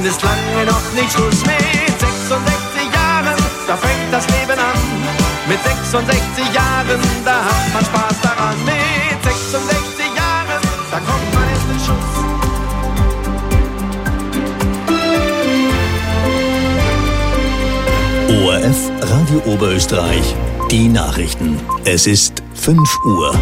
und ist lange noch nicht Schluss. Mit 66 Jahren, da fängt das Leben an. Mit 66 Jahren, da hat man Spaß daran. Mit 66 Jahren, da kommt man in den Schuss. ORF Radio Oberösterreich, die Nachrichten. Es ist 5 Uhr.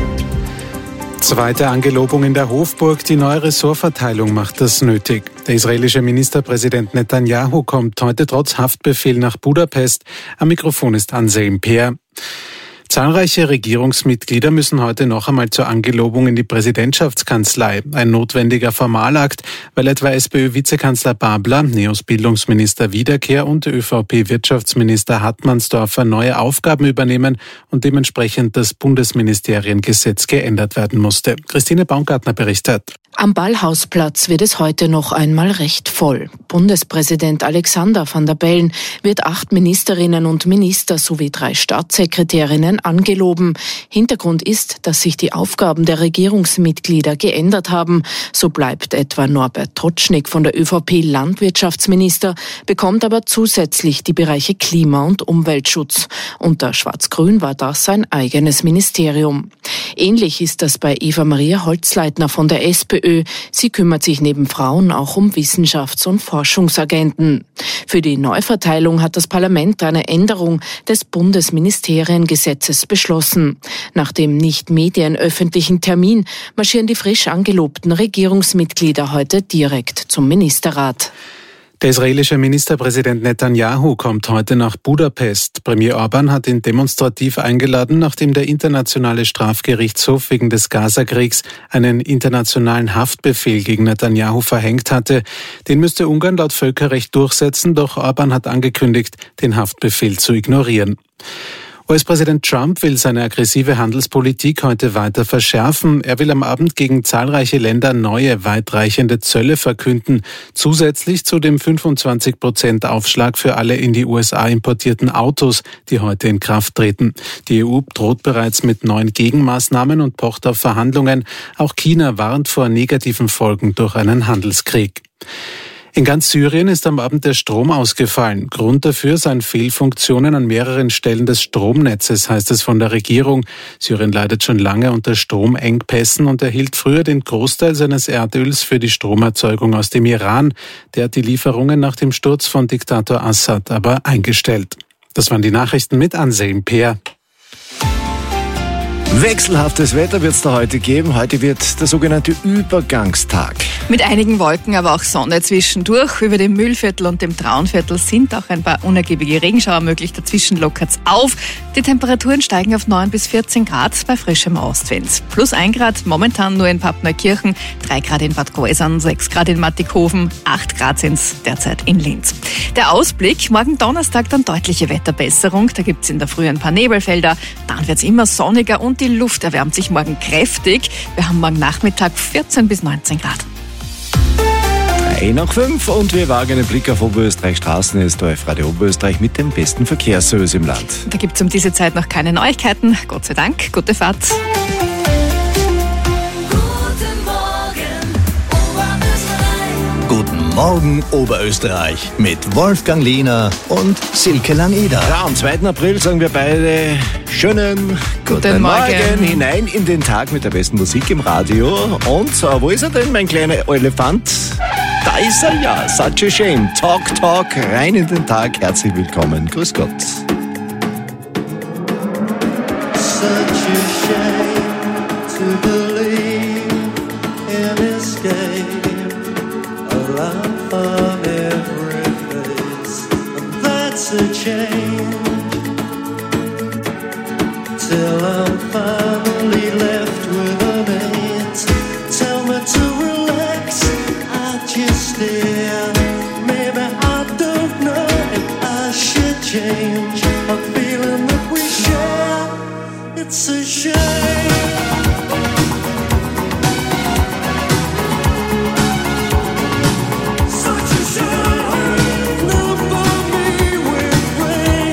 Zweite Angelobung in der Hofburg. Die neue Ressortverteilung macht das nötig. Der israelische Ministerpräsident Netanyahu kommt heute trotz Haftbefehl nach Budapest. Am Mikrofon ist Anselm Peer. Zahlreiche Regierungsmitglieder müssen heute noch einmal zur Angelobung in die Präsidentschaftskanzlei. Ein notwendiger Formalakt, weil etwa SPÖ-Vizekanzler Babler, NEOS Bildungsminister Wiederkehr und ÖVP-Wirtschaftsminister Hartmannsdorfer neue Aufgaben übernehmen und dementsprechend das Bundesministeriengesetz geändert werden musste. Christine Baumgartner berichtet. Am Ballhausplatz wird es heute noch einmal recht voll. Bundespräsident Alexander Van der Bellen wird 8 Ministerinnen und Minister sowie 3 Staatssekretärinnen angeloben. Hintergrund ist, dass sich die Aufgaben der Regierungsmitglieder geändert haben. So bleibt etwa Norbert Totschnig von der ÖVP Landwirtschaftsminister, bekommt aber zusätzlich die Bereiche Klima- und Umweltschutz. Unter Schwarz-Grün war das sein eigenes Ministerium. Ähnlich ist das bei Eva-Maria Holzleitner von der SPÖ. Sie kümmert sich neben Frauen auch um Wissenschafts- und Forschungsagenten. Für die Neuverteilung hat das Parlament eine Änderung des Bundesministeriengesetzes beschlossen. Nach dem nicht medienöffentlichen Termin marschieren die frisch angelobten Regierungsmitglieder heute direkt zum Ministerrat. Der israelische Ministerpräsident Netanyahu kommt heute nach Budapest. Premier Orban hat ihn demonstrativ eingeladen, nachdem der Internationale Strafgerichtshof wegen des Gazakriegs einen internationalen Haftbefehl gegen Netanyahu verhängt hatte. Den müsste Ungarn laut Völkerrecht durchsetzen, doch Orban hat angekündigt, den Haftbefehl zu ignorieren. US-Präsident Trump will seine aggressive Handelspolitik heute weiter verschärfen. Er will am Abend gegen zahlreiche Länder neue, weitreichende Zölle verkünden, zusätzlich zu dem 25% Aufschlag für alle in die USA importierten Autos, die heute in Kraft treten. Die EU droht bereits mit neuen Gegenmaßnahmen und pocht auf Verhandlungen. Auch China warnt vor negativen Folgen durch einen Handelskrieg. In ganz Syrien ist am Abend der Strom ausgefallen. Grund dafür seien Fehlfunktionen an mehreren Stellen des Stromnetzes, heißt es von der Regierung. Syrien leidet schon lange unter Stromengpässen und erhielt früher den Großteil seines Erdöls für die Stromerzeugung aus dem Iran. Der hat die Lieferungen nach dem Sturz von Diktator Assad aber eingestellt. Das waren die Nachrichten mit Anselm Peer. Wechselhaftes Wetter wird es da heute geben. Heute wird der sogenannte Übergangstag. Mit einigen Wolken, aber auch Sonne zwischendurch. Über dem Mühlviertel und dem Traunviertel sind auch ein paar unergiebige Regenschauer möglich. Dazwischen lockert's auf. Die Temperaturen steigen auf 9 bis 14 Grad bei frischem Ostwind. Plus 1 Grad momentan nur in Pappneukirchen, 3 Grad in Bad Kreuznach, 6 Grad in Mattighofen, 8 Grad sind's derzeit in Linz. Der Ausblick, morgen Donnerstag dann deutliche Wetterbesserung. Da gibt's in der Früh ein paar Nebelfelder. Dann wird's immer sonniger und die Luft erwärmt sich morgen kräftig. Wir haben morgen Nachmittag 14 bis 19 Grad. 3 nach 5 und wir wagen einen Blick auf Oberösterreich Straßen. Hier ist ORF Radio Oberösterreich mit dem besten Verkehrsservice im Land. Da gibt es um diese Zeit noch keine Neuigkeiten. Gott sei Dank. Gute Fahrt. Guten Morgen Oberösterreich mit Wolfgang Lehner und Silke Langeder. Ja, am 2. April sagen wir beide schönen guten Morgen hinein in den Tag mit der besten Musik im Radio. Und wo ist er denn, mein kleiner Elefant? Da ist er ja, such a shame. Talk, talk, rein in den Tag. Herzlich willkommen. Grüß Gott. Such a shame to believe in escape. Laugh on every face, and that's a change. Till I'm finally left with an eight. Tell me to relax, I just stare. Maybe I don't know if I should change. A feeling that we share, it's a shame. Such a shame, never me with rain.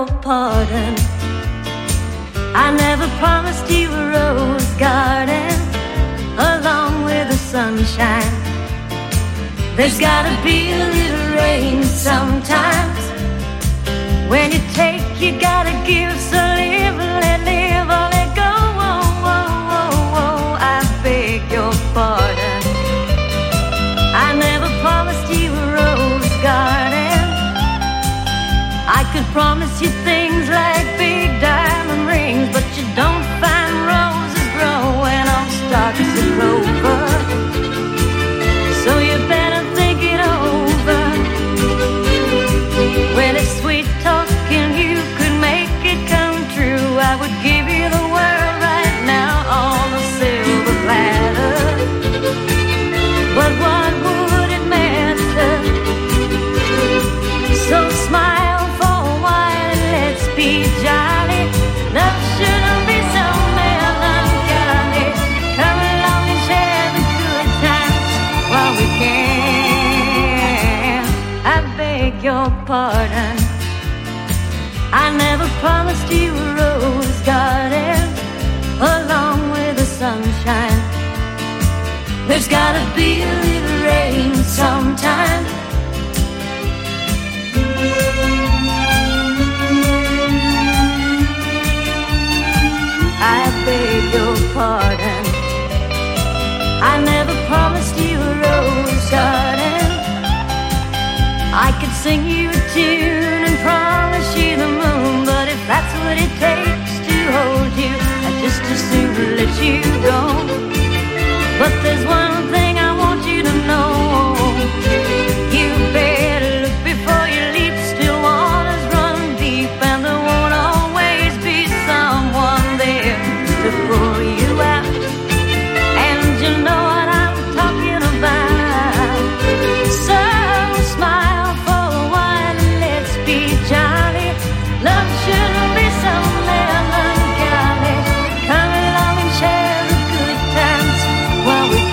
your pardon. I never promised you a rose garden along with the sunshine. There's gotta be a little rain sometimes. When you take, you gotta give, so live, let live, or let go. Oh, oh, oh, oh, I beg your pardon. I never promised you a rose garden. I could promise you things like big diamond rings, but you don't find roses growing on stalks of clover. So you better think it over. Well, if sweet talking you could make it come true, I would give you the world right now on a silver platter. But what would it matter? So smile for a while and let's be jolly. Love shouldn't be so melancholy. Come along and share the good times while we can. I beg your pardon. I never promised you a rose garden along with the sunshine. There's gotta be a little rain sometime. I beg your pardon. I never promised you a rose garden. I could sing you a tune and promise you the moon, but if that's what it takes to hold you, I'd just as soon let you go. But there's one thing I want you to know. You better look before you leap. Still waters run deep, and there won't always be someone there to pull you out. And you know what I'm talking about. So smile for a while and let's be jolly. Love shouldn't be so melancholy. Come along and share the good times while we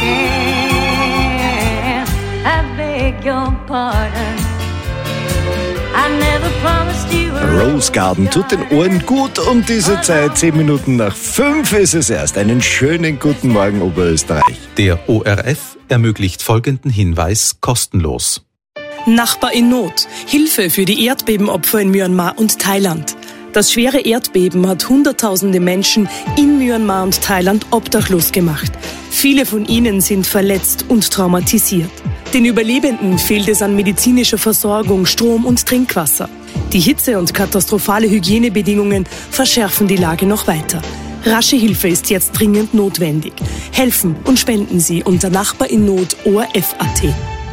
can. I beg your pardon. I never promised you a Rose Garden tut den Ohren gut um diese Zeit. 10 Minuten nach 5 ist es erst. Einen schönen guten Morgen, Oberösterreich. Der ORF ermöglicht folgenden Hinweis kostenlos. Nachbar in Not. Hilfe für die Erdbebenopfer in Myanmar und Thailand. Das schwere Erdbeben hat Hunderttausende Menschen in Myanmar und Thailand obdachlos gemacht. Viele von ihnen sind verletzt und traumatisiert. Den Überlebenden fehlt es an medizinischer Versorgung, Strom und Trinkwasser. Die Hitze und katastrophale Hygienebedingungen verschärfen die Lage noch weiter. Rasche Hilfe ist jetzt dringend notwendig. Helfen und spenden Sie unter Nachbar in Not ORF.at.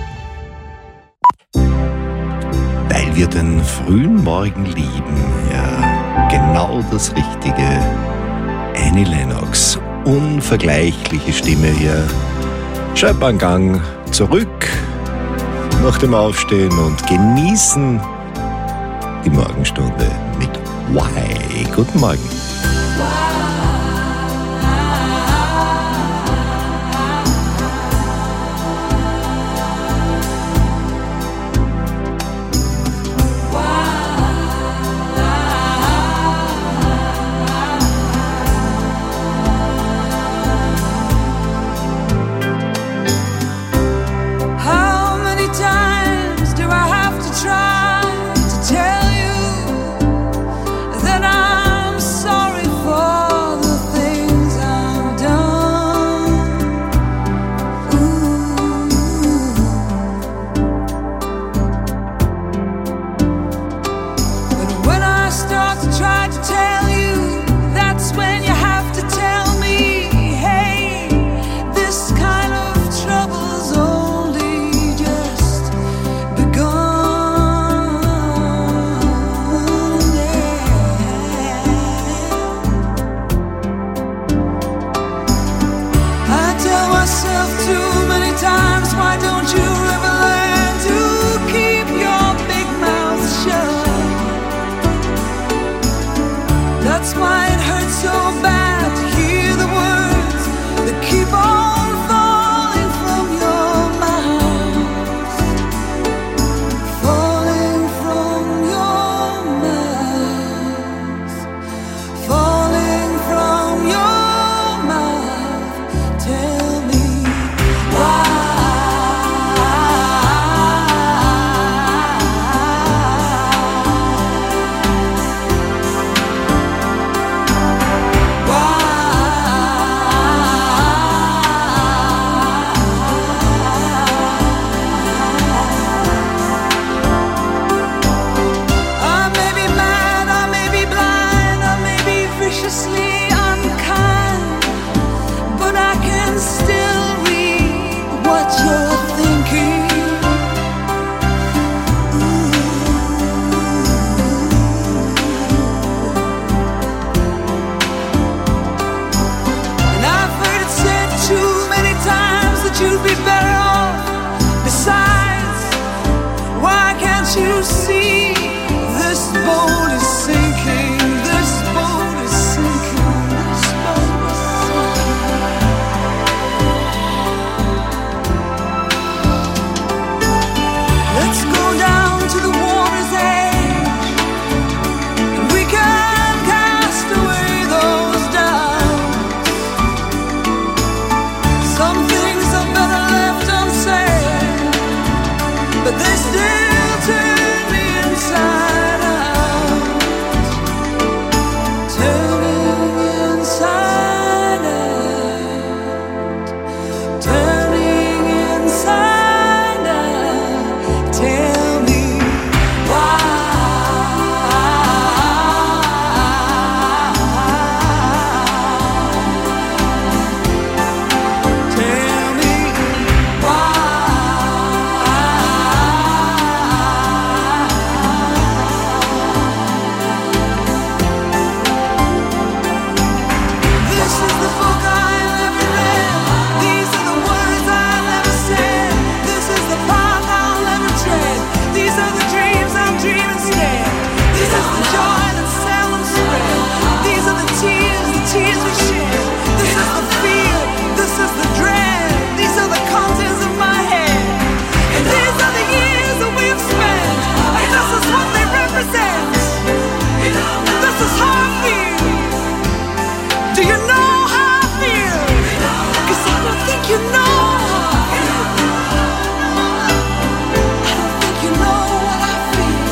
Weil wir den frühen Morgen lieben, ja, genau das Richtige. Annie Lennox, unvergleichliche Stimme hier. Schreib einen Gang zurück nach dem Aufstehen und genießen die Morgenstunde mit Why. Guten Morgen. Try to tell you that I'm sorry for what you're thinking. And I've heard it said too many times that you'd be better off. Besides, why can't you see this boat is sinking? This boat is sinking. This boat is sinking. Let's go down to the water's edge, and we can cast away those doubts. Some things are better left unsaid, but they still turn me inside out. Turning inside out. Turning inside out. Tell me why. Tell me why. This is the book I never read. These are the words I never said. This is the path I'll never tread. These are the dreams I'm dreaming instead. This is the joy that's seldom spread. These are the tears we shed. This is the fear, this is the dread. These are the contents of my head. And these are the years that we've spent. And this is what they represent. This is how I feel. Do you know how I feel? 'Cause I don't think you know. I don't think you know what I feel.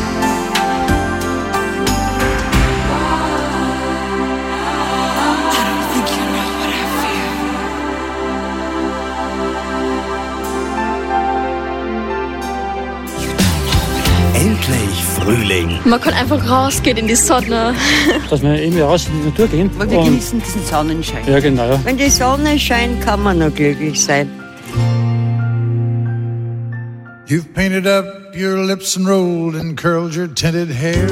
I don't think you know what I feel. Endlich Frühling. Man kann einfach rausgehen in die Sonne. Dass wir irgendwie raus in die Natur gehen. Weil wir genießen diesen Sonnenschein. Ja, genau. Ja. Wenn die Sonne scheint, kann man nur glücklich sein. You've painted up your lips and rolled and curled your tinted hair.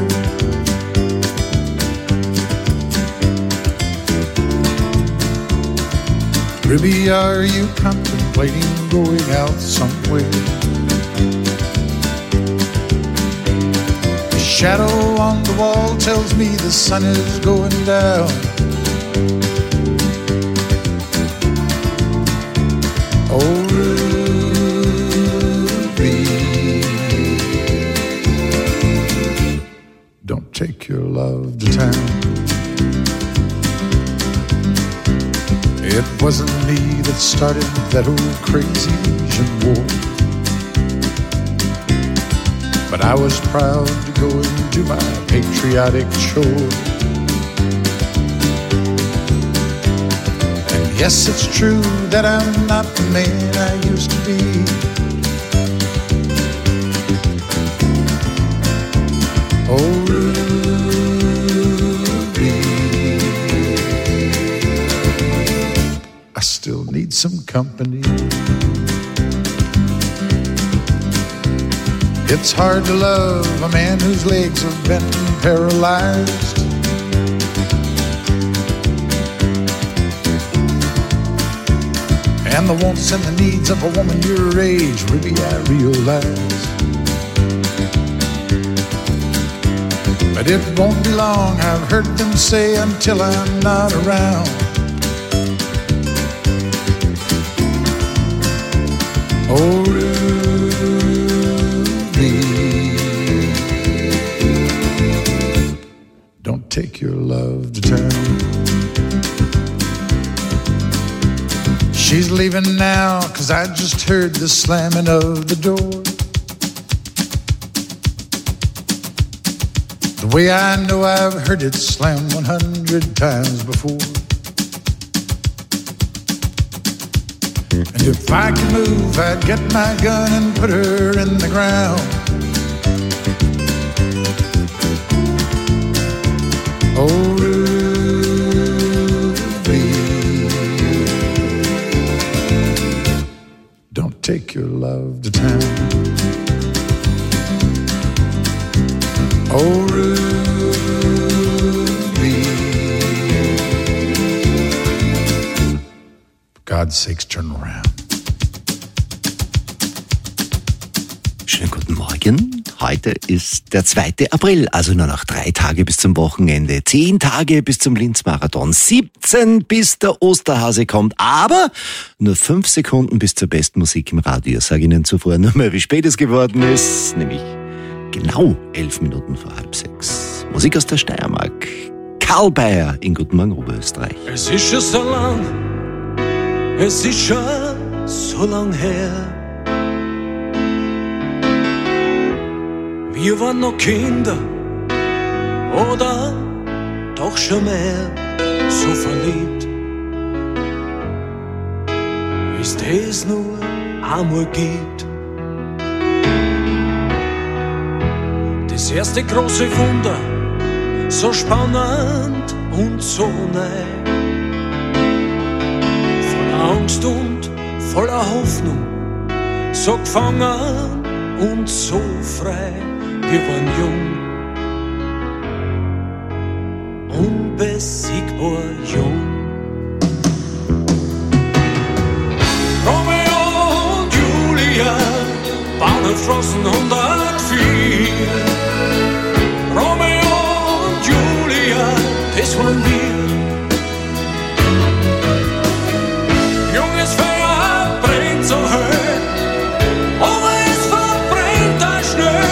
Ruby, are you contemplating going out somewhere? The shadow on the wall tells me the sun is going down. Oh, Ruby, don't take your love to town. It wasn't me that started that old crazy Asian war, but I was proud to go and do my patriotic chore. And yes, it's true that I'm not the man I used to be. Oh, I still need some company. It's hard to love a man whose legs have been paralyzed. And the wants and the needs of a woman your age, Ruby, I realize. But it won't be long, I've heard them say, until I'm not around. Oh, Ruby, don't take your love to town. She's leaving now, 'cause I just heard the slamming of the door. The way I know I've heard it slam 100 times before. And if I could move, I'd get my gun and put her in the ground. Oh, Ruby, take your love to town. Oh, Ruby, for God's sakes, turn around. Schönen guten Morgen. Heute ist der 2. April, also nur noch 3 Tage bis zum Wochenende, 10 Tage bis zum Linz-Marathon, 17 bis der Osterhase kommt, aber nur 5 Sekunden bis zur besten Musik im Radio. Sage Ihnen zuvor nur mal, wie spät es geworden ist, nämlich genau 11 Minuten vor 5:30. Musik aus der Steiermark. Karl Bayer in Guten Morgen Oberösterreich. Es ist schon so lang, es ist schon so lang her. Wir waren noch Kinder oder doch schon mehr, so verliebt, wie es das nur einmal gibt. Das erste große Wunder, so spannend und so neu, voller Angst und voller Hoffnung, so gefangen und so frei. Wir waren jung, unbesiegbar jung. Romeo und Julia, Bahnhofstraßen 104. Romeo und Julia, das waren wir. Junges Feuer brennt so hell, aber es verbrennt da schnell.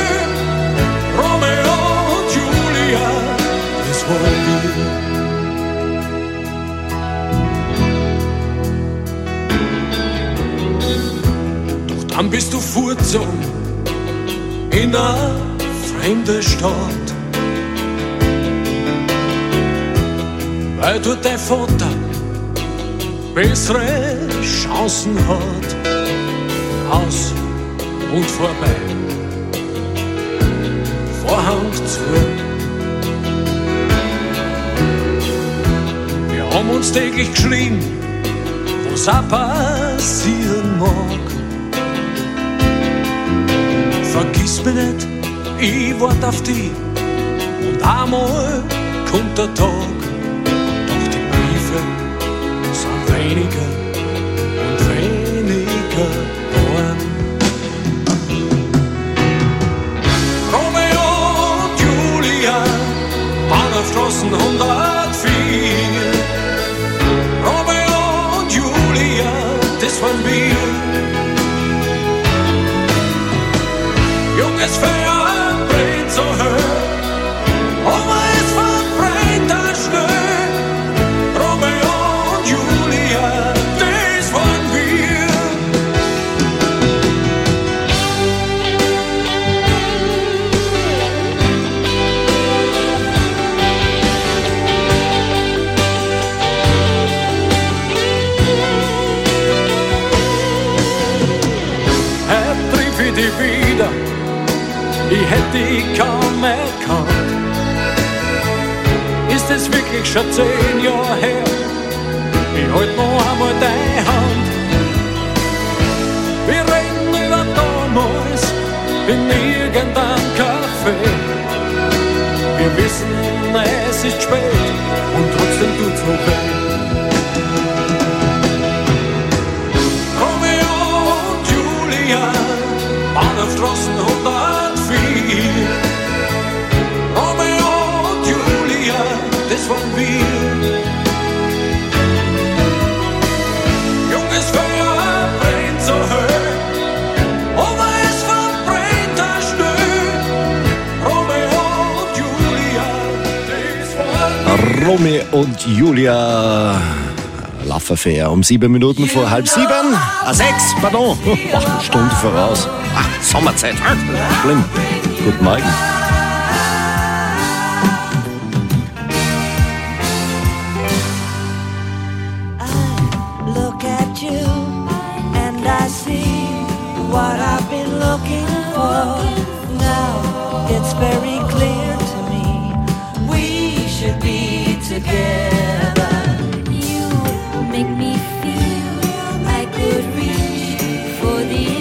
Doch dann bist du fortgezogen in eine fremde Stadt, weil dort dein Vater bessere Chancen hat. Aus und vorbei, Vorhang zu. Wir haben uns täglich geschrien, was auch passieren mag. Vergiss mich nicht, ich wart auf dich und einmal kommt der Tag. Doch die Briefe sind weniger und weniger geworden. Romeo und Julia, Bahnhofstraßen 104. Romeo und Julia, das waren wir. Junges Feuer brennt so hell, aber es verbrennt da schnell. Romeo und Julia, das waren wir. Triff ich dich wieder, ich hätte dich kaum erkannt. Ist es wirklich schon 10 Jahre her? Ich halt noch einmal deine Hand. Wir reden über damals in irgendeinem Café. Wir wissen, es ist spät und trotzdem tut's noch weh. Romeo und Julia, Bahnhofstraßen 104. Romeo und Julia, das waren wir. Junges Feuer brennt so hell, aber es verbrennt da schnell. Romeo und Julia, das waren wir. Romeo und Julia, Love Affair um 7 Minuten vor 6:30. 6, pardon. Eine Stunde voraus. Sommerzeit. Schlimm. Guten Morgen. Look at you and I see what I've been looking for. Now it's very clear to me we should be together. You make me feel I could reach for the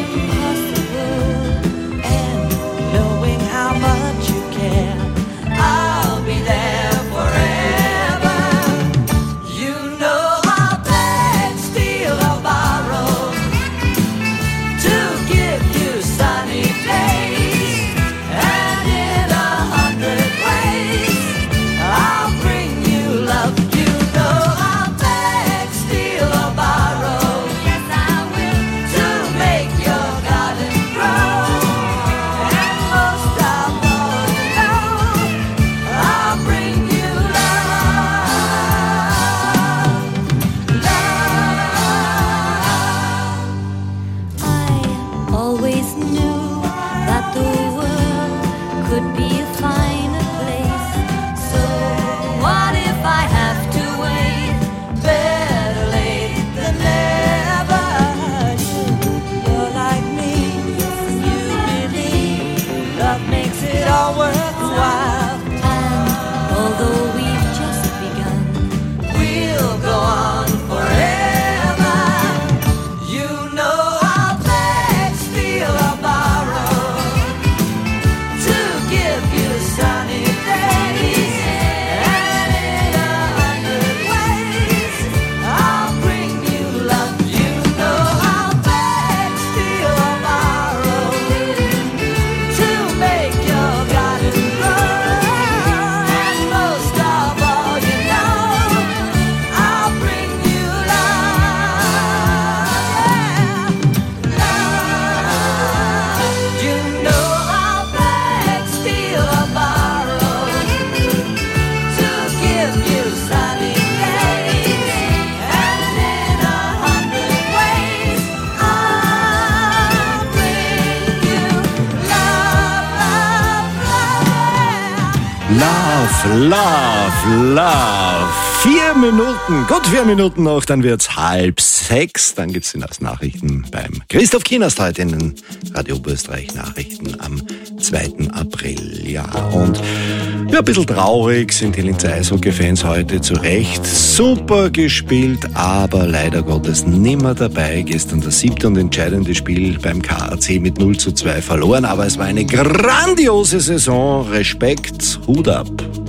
Love. 4 Minuten, gut 4 Minuten noch, dann wird's 5:30. Dann gibt's die Nachrichten beim Christoph Kienast heute in den Radio Oberösterreich Nachrichten am 2. April. Ja, und ja, ein bisschen traurig sind die Linzer Eishockey-Fans heute, zu Recht. Super gespielt, aber leider Gottes nimmer dabei. Gestern das 7. und entscheidende Spiel beim KAC mit 0:2 verloren, aber es war eine grandiose Saison. Respekt, Hut ab.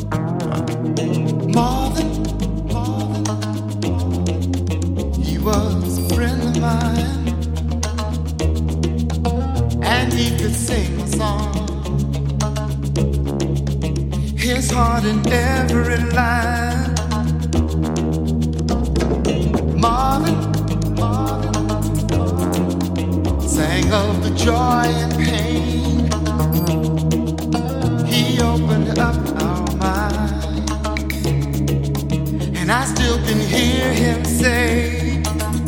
He was a friend of mine, and he could sing a song. His heart in every line. Marvin sang of the joy and pain. He opened up our mind, and I still can hear him say,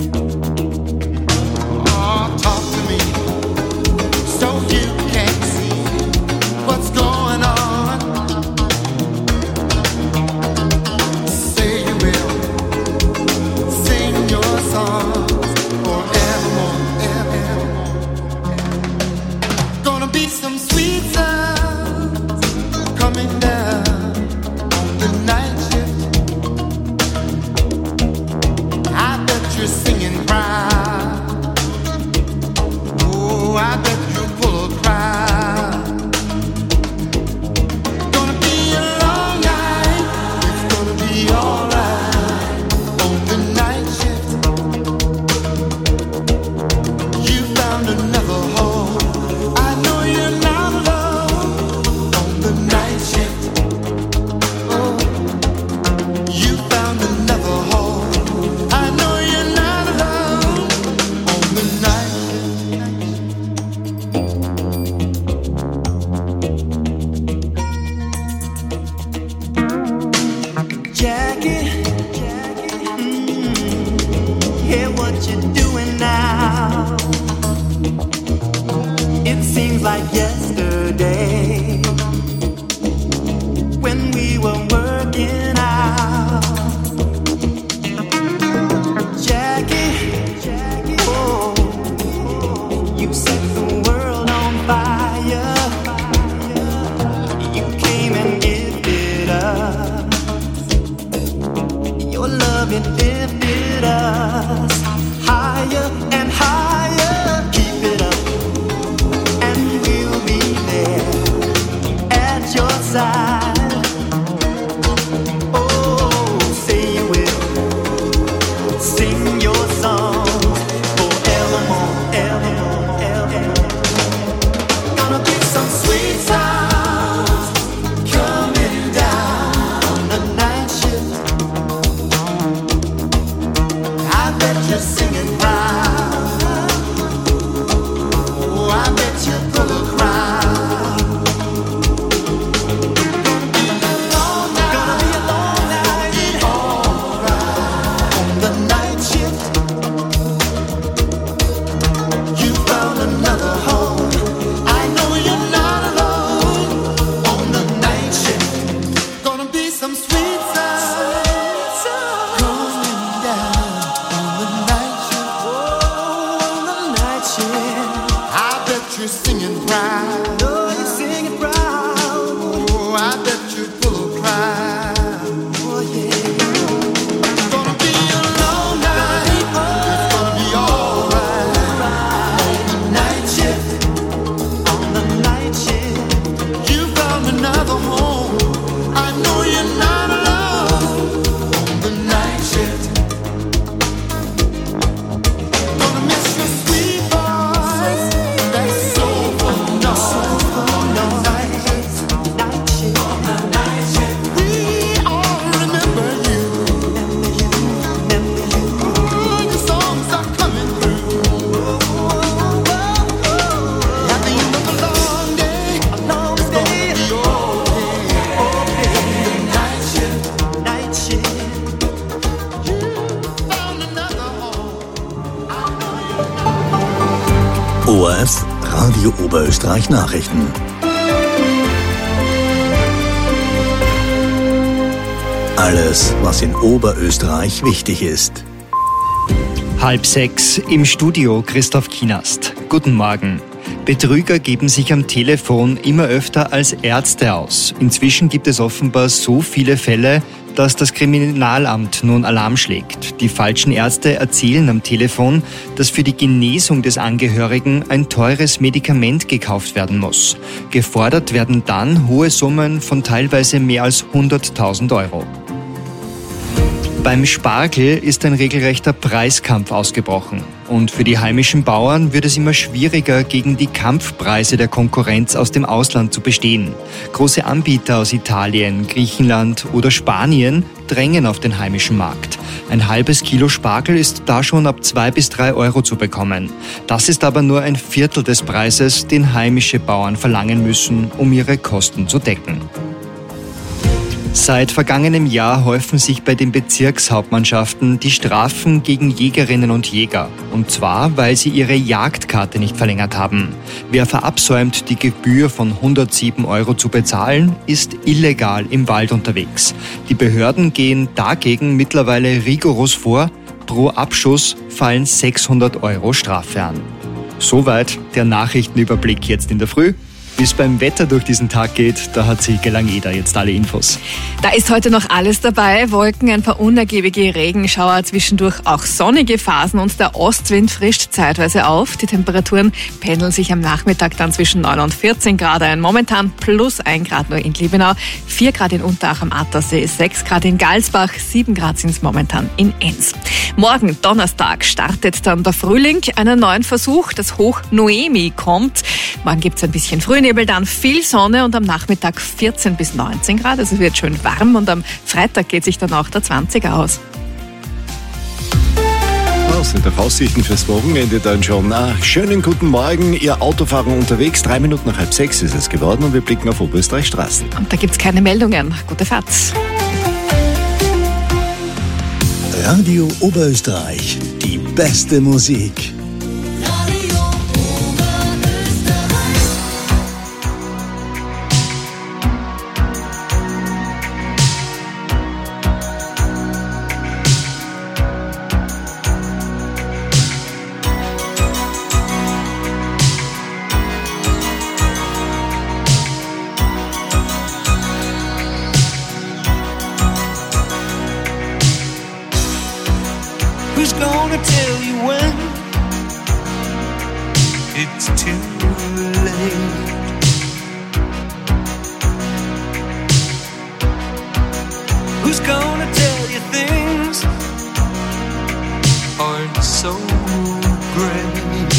oh, talk to me so you can see what's going on. Say you will sing your songs forevermore, evermore. Gonna be some sweet sounds coming down on the night shift. I bet you're singing proud. Oh, I bet you're full of pride. Gonna be a long night. It's gonna be alright on the night shift. You found another home. I know you're not alone on the night shift. Oh, you found another home. I know you're not alone on the night shift. Jackie, hear what you're doing now. It seems like yesterday when we were working out. Jackie, oh, you set the world on fire. You came and gifted us your love, it lifted us higher and higher. Keep it up, and we'll be there at your side. Oh, say you will sing your song forevermore, evermore, evermore. Gonna be some sweet sounds coming down on the night shift. I bet you're singing proud. Oh, I bet you're full of pride. Gonna be a long night, alright on the night shift. You found another home. I know you're not alone on the night shift. Gonna be some sweet sounds coming down on the night shift. Oh, on the night shift. I bet you're singing proud. Oh, you're singing proud. Oh, I bet you're full of pride. Oh, yeah. Gonna be a long night. It's gonna be alright on the night shift. On the night shift. You found another home. I know you're not alone on the night shift. Gonna miss your sweet voice. That soulful noise on the night shift. On the night shift. We all remember you. Ooh, your songs are coming through. At the end of a long day, it's gonna be okay. The night shift. Night shift. You found another home. ORF Radio Oberösterreich Nachrichten. Alles, was in Oberösterreich wichtig ist. 5:30 im Studio Christoph Kienast. Guten Morgen. Betrüger geben sich am Telefon immer öfter als Ärzte aus. Inzwischen gibt es offenbar so viele Fälle, dass das Kriminalamt nun Alarm schlägt. Die falschen Ärzte erzählen am Telefon, dass für die Genesung des Angehörigen ein teures Medikament gekauft werden muss. Gefordert werden dann hohe Summen von teilweise mehr als 100.000 Euro. Beim Spargel ist ein regelrechter Preiskampf ausgebrochen. Und für die heimischen Bauern wird es immer schwieriger, gegen die Kampfpreise der Konkurrenz aus dem Ausland zu bestehen. Große Anbieter aus Italien, Griechenland oder Spanien drängen auf den heimischen Markt. Ein halbes Kilo Spargel ist da schon ab 2 bis 3 Euro zu bekommen. Das ist aber nur ein Viertel des Preises, den heimische Bauern verlangen müssen, um ihre Kosten zu decken. Seit vergangenem Jahr häufen sich bei den Bezirkshauptmannschaften die Strafen gegen Jägerinnen und Jäger. Und zwar, weil sie ihre Jagdkarte nicht verlängert haben. Wer verabsäumt, die Gebühr von 107 Euro zu bezahlen, ist illegal im Wald unterwegs. Die Behörden gehen dagegen mittlerweile rigoros vor. Pro Abschuss fallen 600 Euro Strafe an. Soweit der Nachrichtenüberblick jetzt in der Früh. Wie es beim Wetter durch diesen Tag geht, da hat Silke Langeder jetzt alle Infos. Da ist heute noch alles dabei. Wolken, ein paar unergiebige Regenschauer, zwischendurch auch sonnige Phasen und der Ostwind frischt zeitweise auf. Die Temperaturen pendeln sich am Nachmittag dann zwischen 9 und 14 Grad ein. Momentan plus 1 Grad nur in Liebenau, 4 Grad in Unterach am Attersee, 6 Grad in Galsbach, 7 Grad sind es momentan in Enns. Morgen, Donnerstag, startet dann der Frühling, einen neuen Versuch. Das Hoch Noemi kommt. Morgen gibt es ein bisschen Frühnebel, dann viel Sonne und am Nachmittag 14 bis 19 Grad. Also es wird schön warm und am Freitag geht sich dann auch der 20er aus. Das sind doch Aussichten fürs Wochenende dann schon. Schönen guten Morgen, ihr Autofahrer unterwegs. 3 Minuten nach 5:30 ist es geworden und wir blicken auf Oberösterreich Straßen. Und da gibt es keine Meldungen. Gute Fahrt. Radio Oberösterreich, die beste Musik. Who's gonna tell you when it's too late? Who's gonna tell you things aren't so great?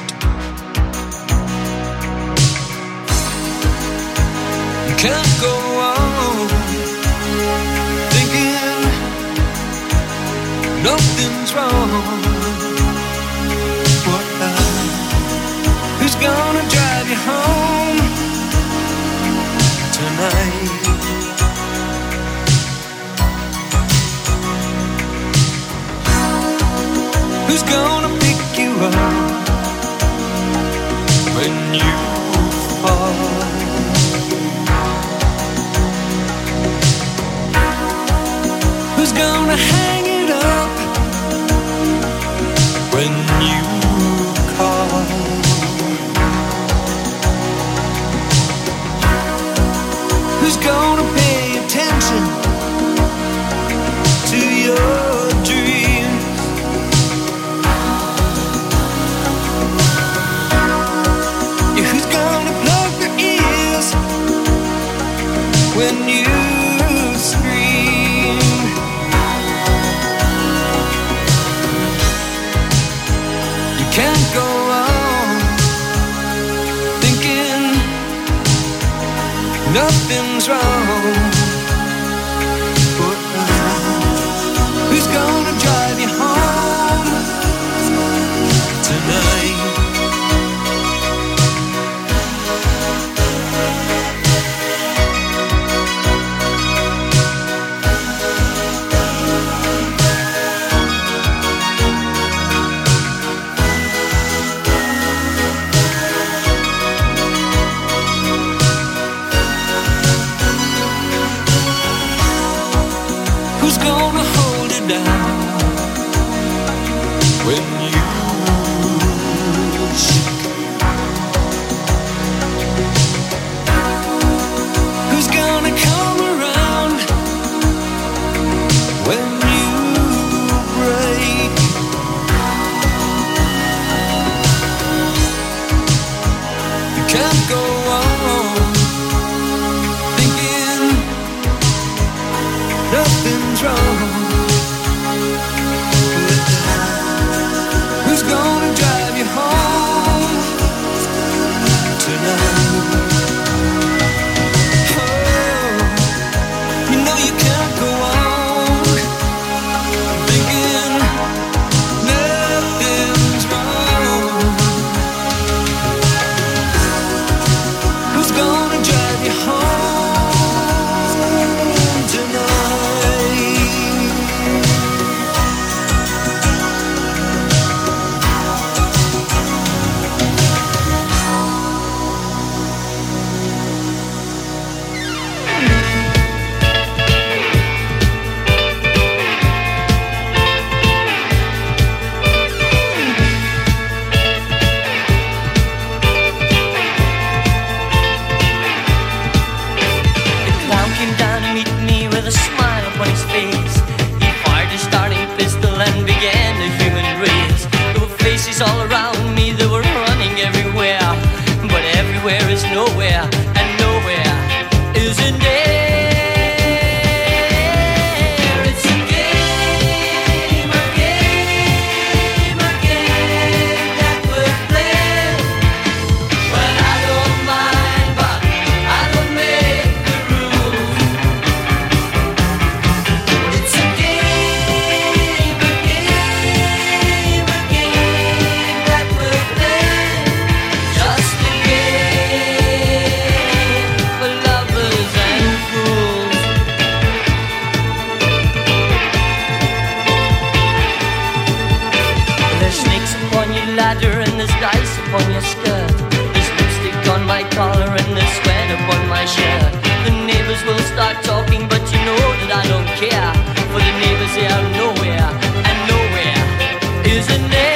You can't go on thinking nothing's wrong. Who's gonna drive you home tonight? Who's gonna pick you up when you fall? Who's gonna hang it up when you call? Who's gonna pay attention to your dreams? Yeah, who's gonna plug their ears when you scream? You can't go on thinking nothing's wrong. Who's gonna drive you home tonight? there's dice upon your skirt. There's lipstick on my collar and there's sweat upon my shirt. The neighbors will start talking, but you know that I don't care. For the neighbors they are nowhere, and nowhere is a name.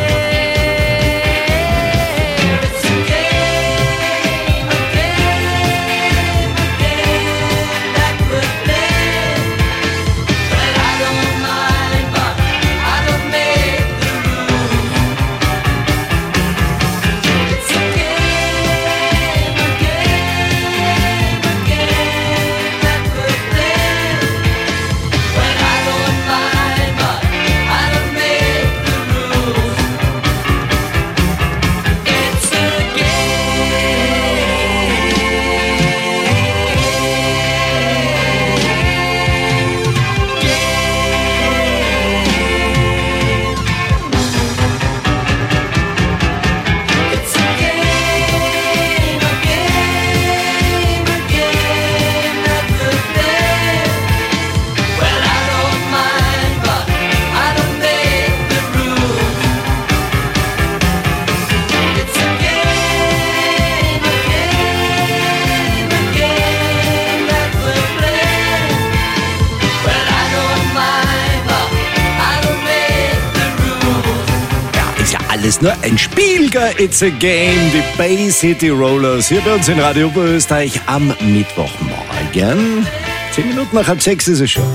Ist nur ein Spiel, it's a game. Die Bay City Rollers hier bei uns in Radio Oberösterreich am Mittwochmorgen. 10 Minuten nach 5:30 ist es schon.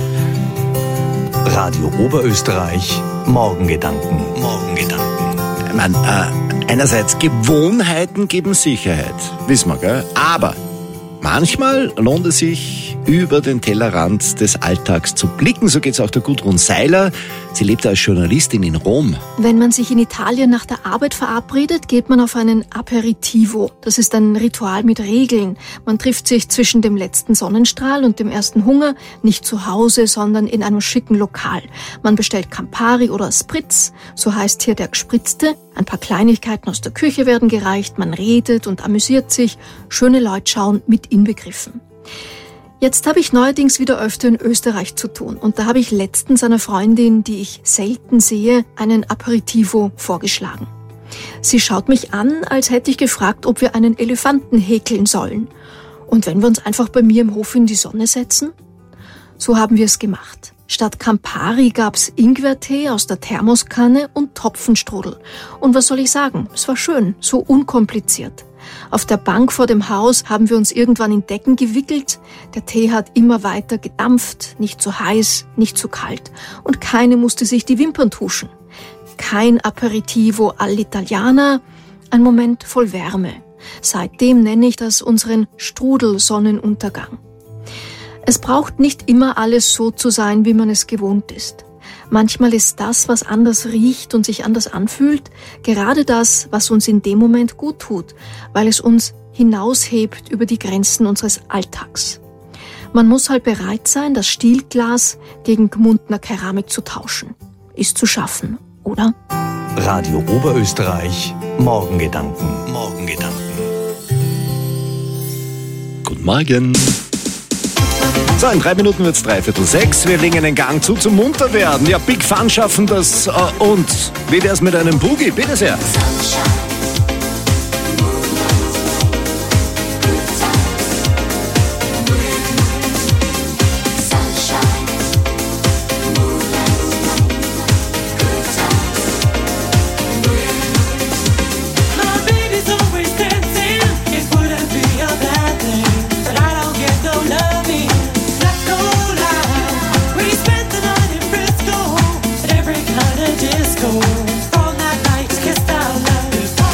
Radio Oberösterreich, Morgengedanken. Morgengedanken. Ich meine, einerseits Gewohnheiten geben Sicherheit, wissen wir, gell? Aber manchmal lohnt es sich, über den Tellerrand des Alltags zu blicken. So geht's auch der Gudrun Seiler. Sie lebt als Journalistin in Rom. Wenn man sich in Italien nach der Arbeit verabredet, geht man auf einen Aperitivo. Das ist ein Ritual mit Regeln. Man trifft sich zwischen dem letzten Sonnenstrahl und dem ersten Hunger, nicht zu Hause, sondern in einem schicken Lokal. Man bestellt Campari oder Spritz, so heißt hier der Gespritzte. Ein paar Kleinigkeiten aus der Küche werden gereicht, man redet und amüsiert sich. Schöne Leute schauen, mit inbegriffen. Jetzt habe ich neuerdings wieder öfter in Österreich zu tun und da habe ich letztens einer Freundin, die ich selten sehe, einen Aperitivo vorgeschlagen. Sie schaut mich an, als hätte ich gefragt, ob wir einen Elefanten häkeln sollen. Und wenn wir uns einfach bei mir im Hof in die Sonne setzen? So haben wir es gemacht. Statt Campari gab's Ingwertee aus der Thermoskanne und Topfenstrudel. Und was soll ich sagen? Es war schön, so unkompliziert. Auf der Bank vor dem Haus haben wir uns irgendwann in Decken gewickelt. Der Tee hat immer weiter gedampft, nicht zu heiß, nicht zu kalt. Und keine musste sich die Wimpern tuschen. Kein Aperitivo all'Italiana, ein Moment voll Wärme. Seitdem nenne ich das unseren Strudelsonnenuntergang. Es braucht nicht immer alles so zu sein, wie man es gewohnt ist. Manchmal ist das, was anders riecht und sich anders anfühlt, gerade das, was uns in dem Moment gut tut, weil es uns hinaushebt über die Grenzen unseres Alltags. Man muss halt bereit sein, das Stielglas gegen Gmundner Keramik zu tauschen. Ist zu schaffen, oder? Radio Oberösterreich, Morgengedanken. Morgengedanken. Guten Morgen. So, in 3 Minuten wird's 5:45. Wir legen einen Gang zu zum Munterwerden. Ja, Big Fun schaffen das. Und wie wär's mit einem Boogie? Bitte sehr. Disco, all that night, kissed out loud.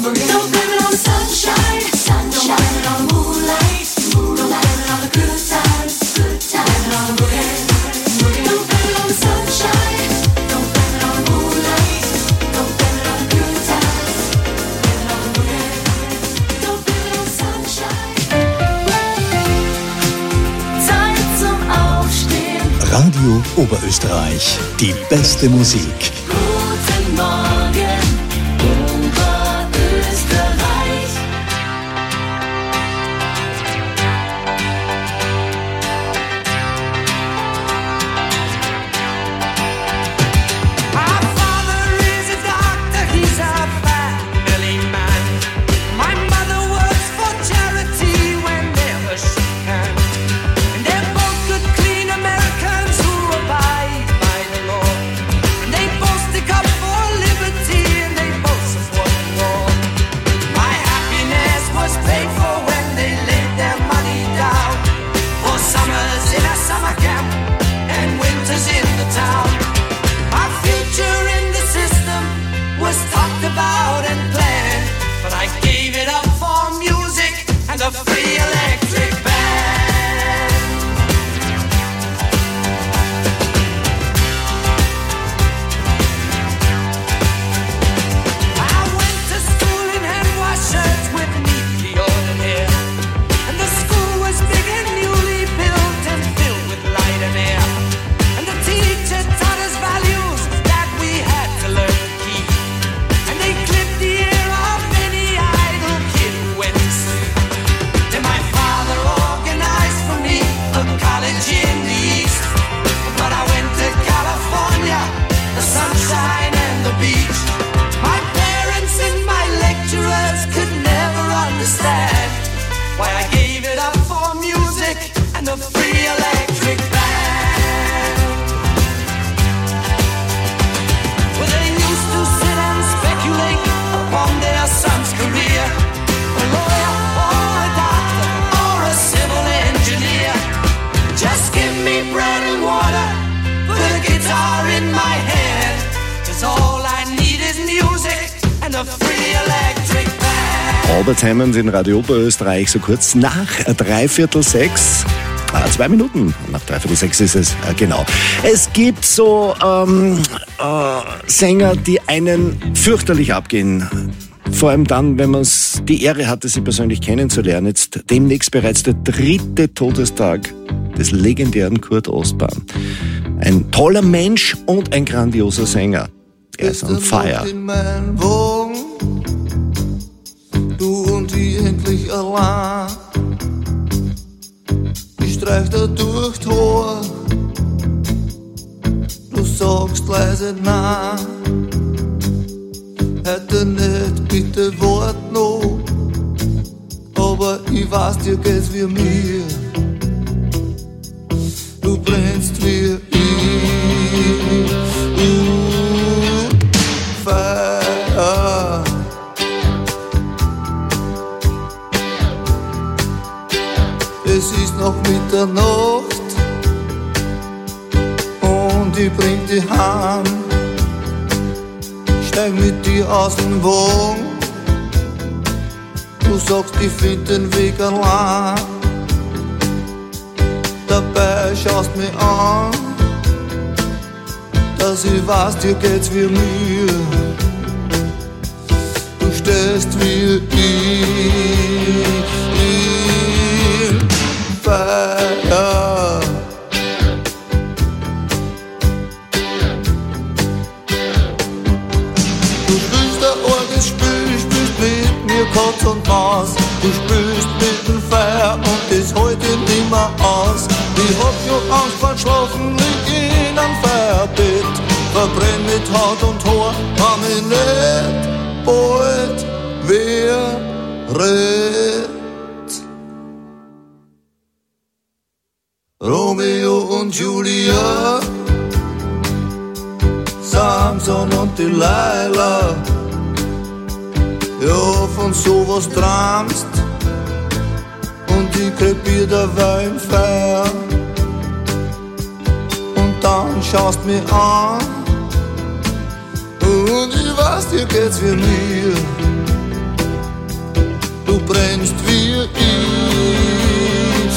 boogie. Don't blame it on sunshine, sunshine. Don't blame it on moonlight, moonlight. Don't blame it on the good times, good times. Blame it on the boogie, boogie. Don't blame it on the sunshine. Don't blame it on moonlight. Don't blame it on the good times. Blame it on the boogie. Don't blame it on sunshine. Zeit zum Aufstehen. Radio Oberösterreich. Die beste Musik. Guten Morgen, Oberösterreich. Our father is a doctor, he's a family man. My mother works for charity whenever she can. And they're both good, clean Americans who abide by the law. And they both stick up for liberty and they both support the war. My happiness was paid for when they laid their money down. For summers in a summer camp and winters in the town. Our future in the system was talked about and planned, but I gave it up for music and a free electric band. I went to school in hand wash shirts with neatly ordered hair, and the school was big and newly built and filled with light and air. And the teacher taught us values that we had to learn to keep. And they clipped the ear of any idle kid who went to sleep. Then my father organized for me a college in the east. But I went to California, the sunshine and the beach. My parents and my lecturers could never understand why I gave it up for music and the free electric band. Well, they used to sit and speculate upon their son's career. A lawyer or a doctor or a civil engineer. Just give me bread and water, put a guitar in my hand. 'Cause all I need is music and a free electric band. Albert Hammond in Radio Oberösterreich, so kurz nach 5:45. 2 Minuten nach 5:45 ist es, genau. Es gibt so Sänger, die einen fürchterlich abgehen. Vor allem dann, wenn man die Ehre hatte, sie persönlich kennenzulernen. Jetzt demnächst bereits der 3. Todestag des legendären Kurt Ostbahn. Ein toller Mensch und ein grandioser Sänger. Er ist on fire. In meinen Wogen, du und ich endlich allein. Ich streich da durch die Haar, du sagst leise nein. Heute nicht, bitte wart noch, aber ich weiß, dir geht's wie mir. Du brennst wie ich. Feuer. Es ist noch Mitternacht und ich bring dich heim. Steig mit dir aus dem Wagen. Du sagst, ich find den Weg allein. Dabei schaust mich an, dass ich weiß, dir geht's wie mir. Du stehst wie ich. Feuer. Du spielst ein orges Spiel, spielst mit mir Katz und Maus. Du spielst mit dem Feuer und das heute nimmer aus. Ich hab schon Angst vor Schlafen, lieg in einem Feuerbett. Verbrenn mit Haut und Haar, kann mich nicht bald wehret. Romeo und Julia, Samson und Delilah. Ja, von sowas träumst und ich krepier dabei im Feuer. Und dann schaust mich an und ich weiß, dir geht's wie mir. du brennst wie ich.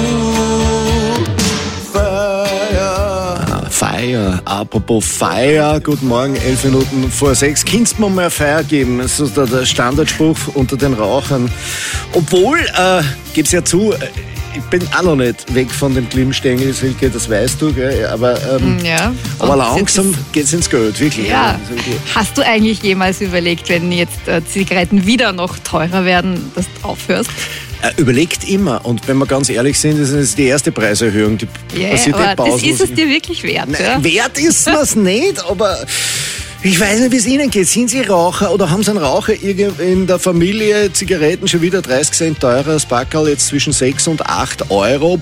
Feier. Feier, apropos Feier, guten Morgen, 11 Minuten vor 6. Kannst du mir mal Feier geben? Das ist der Standardspruch unter den Rauchern. Obwohl, gib's ja zu, ich bin auch noch nicht weg von dem Glimmstängel, Silke, das weißt du, gell? Aber langsam geht's ins Geld, wirklich. Ja. Also, Hast du eigentlich jemals überlegt, wenn jetzt Zigaretten wieder noch teurer werden, dass du aufhörst? Überlegt immer, und wenn wir ganz ehrlich sind, das ist die erste Preiserhöhung, die passiert aber pausenlos. das ist es dir wirklich wert. Nein, Ja? wert ist es nicht, aber ich weiß nicht, wie es Ihnen geht. Sind Sie Raucher oder haben Sie einen Raucher in der Familie? Zigaretten schon wieder 30 Cent teurer, das Packerl jetzt zwischen 6 und 8 Euro.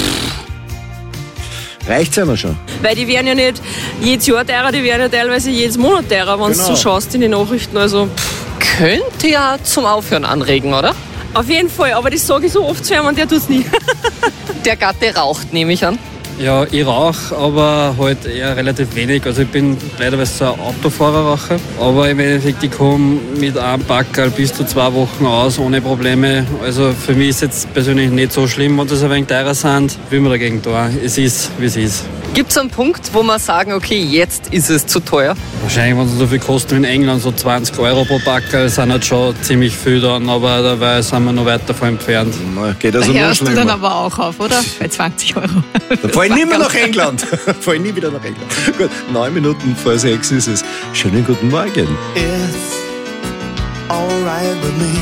Reicht's einer schon? Weil die werden ja nicht jedes Jahr teurer, die werden ja teilweise jedes Monat teurer, wenn du so schaust in die Nachrichten. Also Könnte ja zum Aufhören anregen, oder? auf jeden Fall, aber das sage ich so oft zu ihm und der tut's nie. Der Gatte raucht, nehme ich an. Ja, ich rauche, aber halt eher relativ wenig. Also ich bin leider so ein Autofahrerraucher. Aber im Endeffekt, ich komme mit einem Packerl bis zu 2 Wochen aus, ohne Probleme. Also für mich ist es jetzt persönlich nicht so schlimm, wenn das ein wenig teurer sind. Will man dagegen tun. Es ist, wie es ist. Gibt es einen Punkt, wo man sagen, okay, jetzt ist es zu teuer? Wahrscheinlich, wenn es so viel kostet wie in England, so 20 Euro pro Packerl, sind halt schon ziemlich viel dann, aber dabei sind wir noch weit davon entfernt. Geht also da hörst du dann aber auch auf, oder? Bei 20 Euro. Da fahre ich nie mehr nach England. Fahre ich nie wieder nach England. Gut, 9 Minuten vor 6 ist es. Schönen guten Morgen. It's alright with me,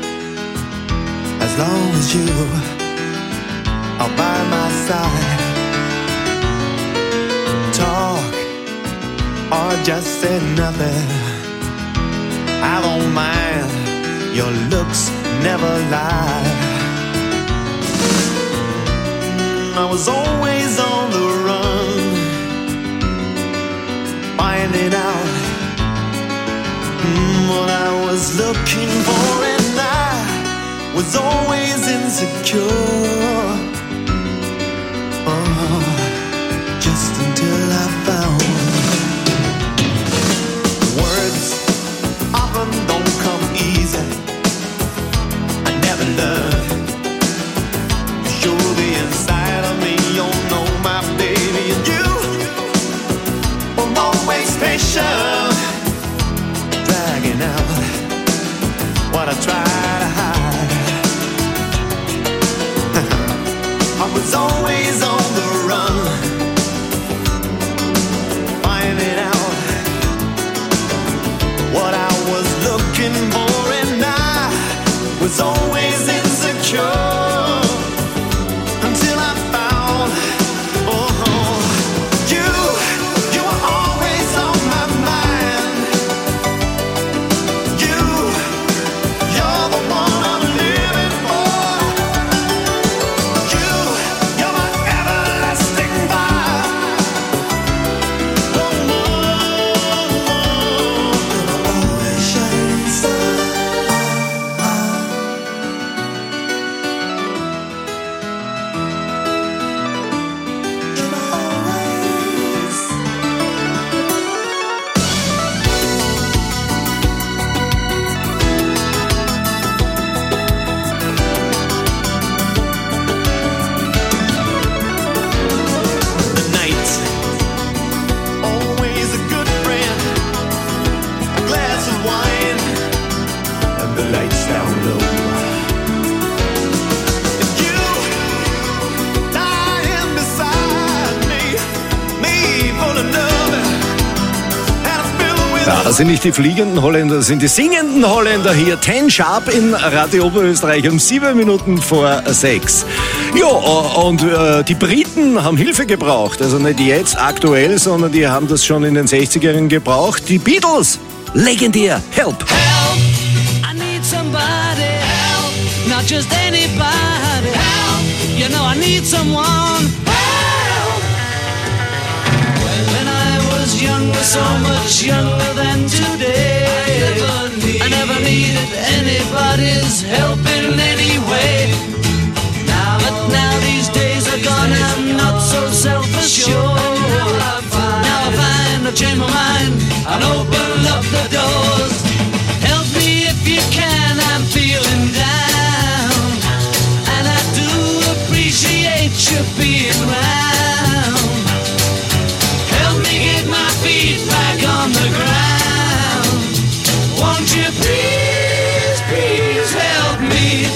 as long as you are by my side. Talk or just say nothing, I don't mind, your looks never lie. I was always on the run, finding out what I was looking for, and I was always insecure. Just until I found words often don't come easy. I never learned to show the inside of me. You know my baby, and you were always patient, dragging out what I try to hide. I was always on the run, finding out what I was looking for, and I was always insecure. Until I found, you were always on my mind. You're the one I'm living for. You're my everlasting fire. Always shining star. The night, always a good friend. A glass of wine and the lights down low. And you lying beside me full of love and a filled with Da sind nicht die fliegenden Holländer, das sind die singenden Holländer hier. 10 Sharp in Radio Oberösterreich um 7 Minuten vor 6. Ja, und die Briten haben Hilfe gebraucht. Also nicht jetzt aktuell, sondern die haben das schon in den 60ern gebraucht. Die Beatles, legendär, Help. I need somebody help, not just anybody help. You know I need someone help. When I was younger, so much younger than today, I never needed anybody's help in any way. But now these days are gone, I'm not so self-assured. Now I find I've changed my mind, I'll open up the doors. Help me if you can, I'm feeling down. being round. Help me get my feet back on the ground. Won't you please, please help me?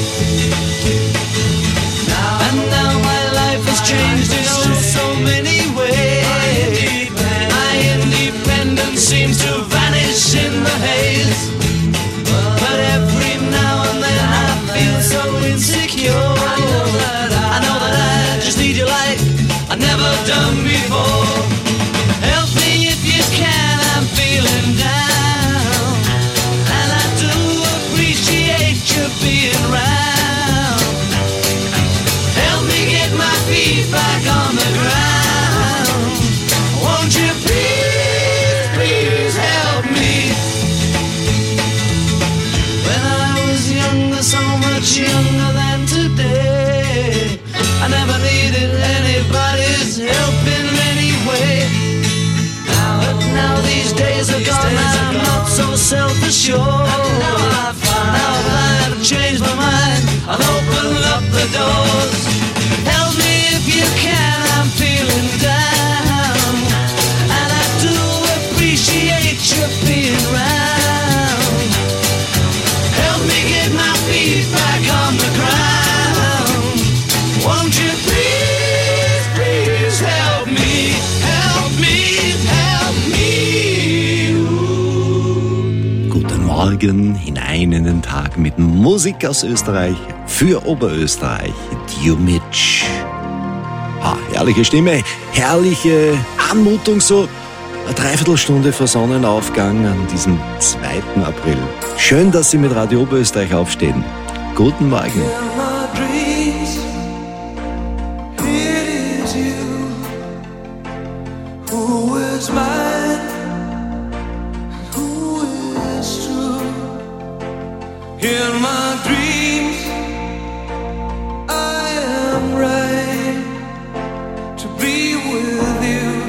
And now my life has changed in so many ways. My independence seems to vanish in the haze. But every now and then I feel so insecure. I know that I just need you like I've never done before. Help me if you can, I'm feeling down. And I do appreciate you being round. Help me get my feet back on the ground. Won't you please, please help me? When I was younger, so much younger than today, I never needed anybody's help in any way. But now these days are gone, I'm not so self-assured. Now I've changed my mind, I'll open up the doors. Help me if you can, I'm feeling down. And I do appreciate you being round. Help me get my feet back on the ground. Won't you please, please help me? Help me, help me. Guten Morgen, hinein in den Tag mit Musik aus Österreich für Oberösterreich. Djumic. Herrliche Stimme, herrliche Anmutung, so eine Dreiviertelstunde vor Sonnenaufgang an diesem 2. April. Schön, dass Sie mit Radio Oberösterreich aufstehen. Guten Morgen. Who is mine? Who is true? In my dreams, I am right to be with you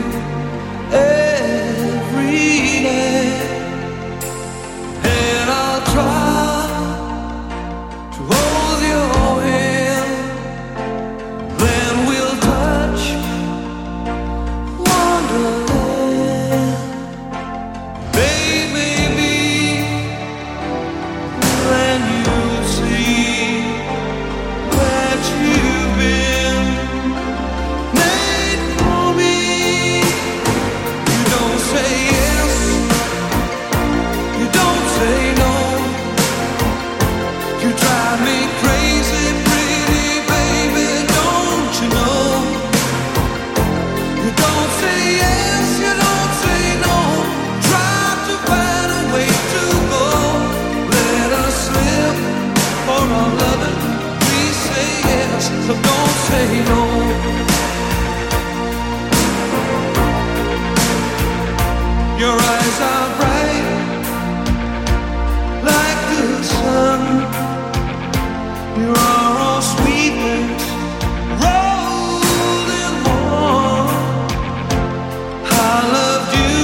every day, and I'll try to hold your hand. Then we'll touch Wonderland. Baby, when you see that you've been made for me, you don't say yes, you don't say no, you drive me crazy, pretty baby, don't you know? You don't say yes, you don't say no. Try to find a way to go. Let us live for our loving. Please say yes, so don't say no. Your eyes are bright like the sun. You are all sweetness rolled in one. I loved you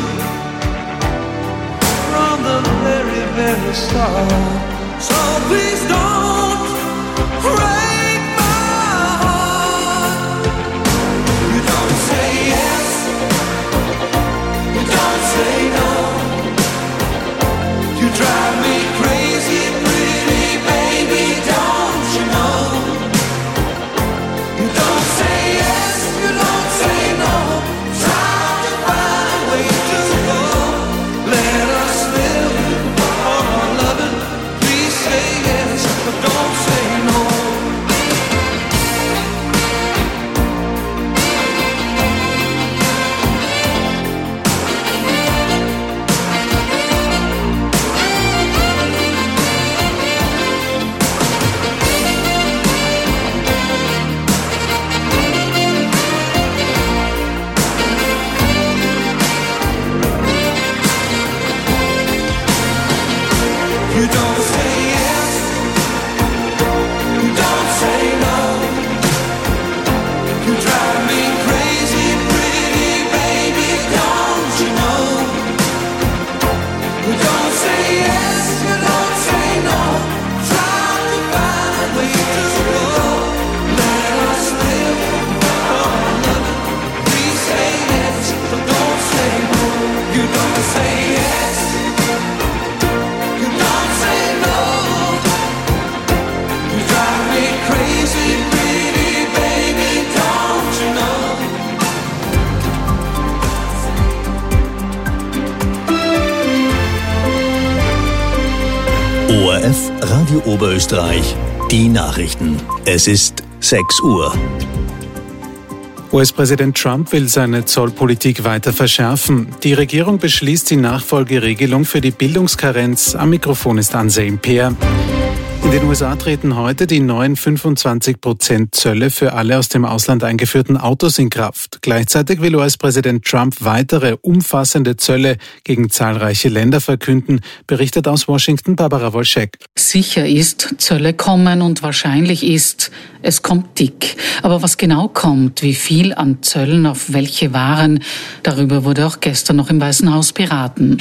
from the very, very start. So please don't break my heart. You don't say yes, you don't say no. You drive me crazy, pretty baby, don't you know? You don't say yes, you don't say no. Try to find a way to go. Let us live for our loving. Please say yes, but don't ORF Radio Oberösterreich. Die Nachrichten. Es ist 6 Uhr. US-Präsident Trump will seine Zollpolitik weiter verschärfen. Die Regierung beschließt die Nachfolgeregelung für die Bildungskarenz. Am Mikrofon ist Ansel Peer. In den USA treten heute die neuen 25% Zölle für alle aus dem Ausland eingeführten Autos in Kraft. Gleichzeitig will US-Präsident Trump weitere umfassende Zölle gegen zahlreiche Länder verkünden, berichtet aus Washington Barbara Wolschek. Sicher ist, Zölle kommen und wahrscheinlich ist, es kommt dick. Aber was genau kommt, wie viel an Zöllen auf welche Waren, darüber wurde auch gestern noch im Weißen Haus beraten.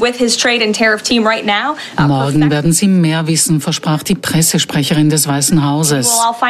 Morgen werden sie mehr wissen, versprach die Pressesprecherin des Weißen Hauses.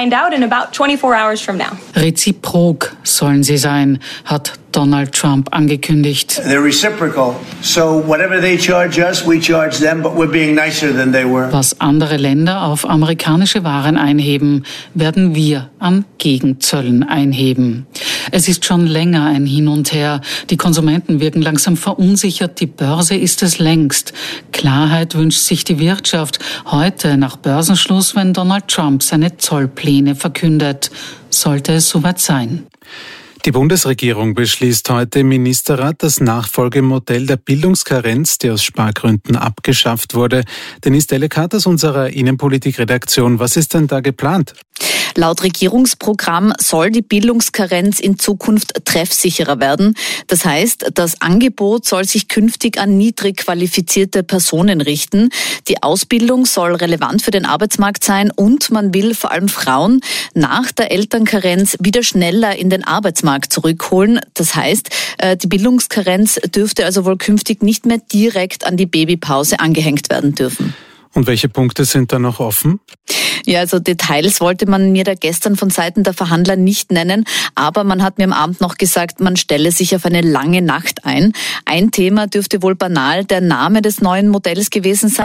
Reziprok sollen sie sein, hat Donald Trump angekündigt. They're reciprocal. So whatever they charge us, we charge them, but we're being nicer than they were. Was andere Länder auf amerikanische Waren einheben, werden wir an Gegenzöllen einheben. Es ist schon länger ein Hin und Her. Die Konsumenten wirken langsam verunsichert. Die Börse ist es längst. Klarheit wünscht sich die Wirtschaft. Heute nach Börsenschluss, wenn Donald Trump seine Zollpläne verkündet. Sollte es soweit sein. Die Bundesregierung beschließt heute im Ministerrat das Nachfolgemodell der Bildungskarenz, die aus Spargründen abgeschafft wurde. Denise Delekat aus unserer Innenpolitik-Redaktion. Was ist denn da geplant? Laut Regierungsprogramm soll die Bildungskarenz in Zukunft treffsicherer werden. Das heißt, das Angebot soll sich künftig an niedrig qualifizierte Personen richten. Die Ausbildung soll relevant für den Arbeitsmarkt sein und man will vor allem Frauen nach der Elternkarenz wieder schneller in den Arbeitsmarkt zurückholen. Das heißt, die Bildungskarenz dürfte also wohl künftig nicht mehr direkt an die Babypause angehängt werden dürfen. Und welche Punkte sind da noch offen? Ja, also Details wollte man mir da gestern von Seiten der Verhandler nicht nennen, aber man hat mir am Abend noch gesagt, man stelle sich auf eine lange Nacht ein. Ein Thema dürfte wohl banal der Name des neuen Modells gewesen sein.